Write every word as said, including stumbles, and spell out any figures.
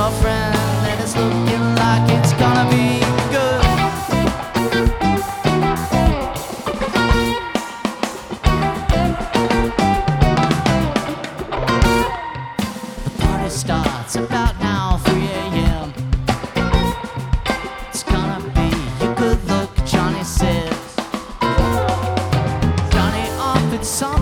girlfriend, and it's looking like it's gonna be good. The party starts about now, three a m It's gonna be a good look, Johnny says. Johnny offered some